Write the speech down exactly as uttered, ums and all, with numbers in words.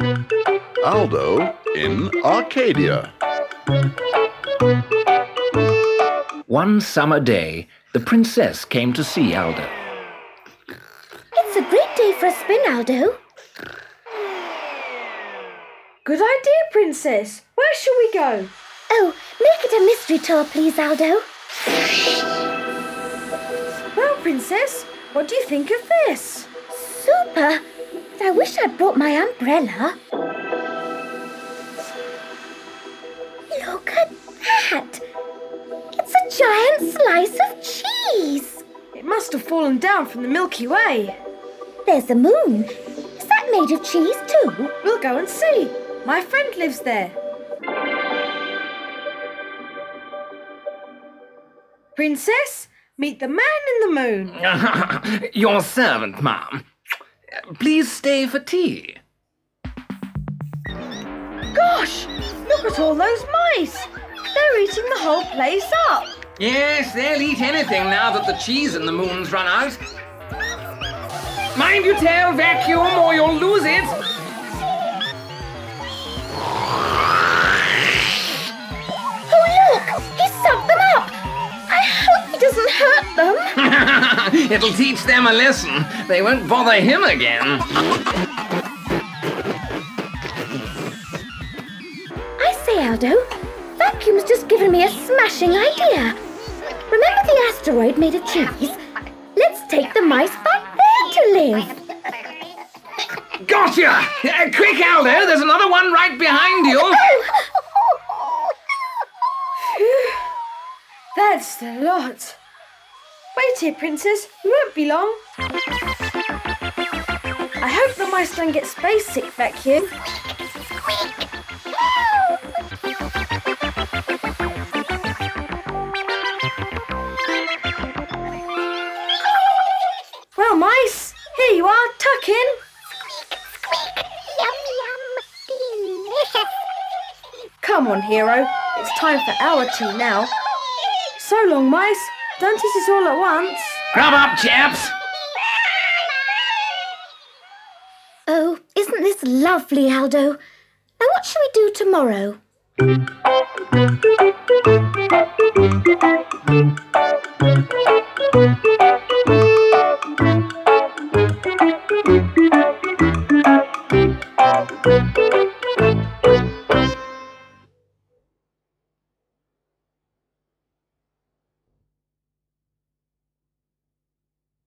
Aldo in Arcadia. One summer day, the princess came to see Aldo. It's a great day for a spin, Aldo. Good idea, Princess. Where shall we go? Oh, make it a mystery tour, please, Aldo. Well, Princess, what do you think of this? Super, but I wish I'd brought my umbrella. Look at that. It's a giant slice of cheese. It must have fallen down from the Milky Way. There's the moon. Is that made of cheese too? We'll go and see. My friend lives there. Princess, meet the man in the moon. Your servant, ma'am. Please stay for tea. Gosh, look at all those mice. They're eating the whole place up. Yes, they'll eat anything now that the cheese in the moon's run out. Mind you tail vacuum or you'll lose it. Oh, look! He sucked them up! I hope he doesn't hurt them. It'll teach them a lesson. They won't bother him again. I say, Aldo, vacuum's just given me a smashing idea. Remember the asteroid made of cheese? Let's take the mice back there to live. Gotcha! Uh, quick, Aldo, there's another one right behind you. That's a lot. Wait here, Princess. We won't be long. I hope the mice don't get space sick, Vacuum. Well, mice, here you are, tuck in. Yum, yum, delicious. Come on, Hero. It's time for our tea now. So long, mice. Don't eat it all at once. Grub up, chaps. Oh, isn't this lovely, Aldo? Now what shall we do tomorrow? Thank you.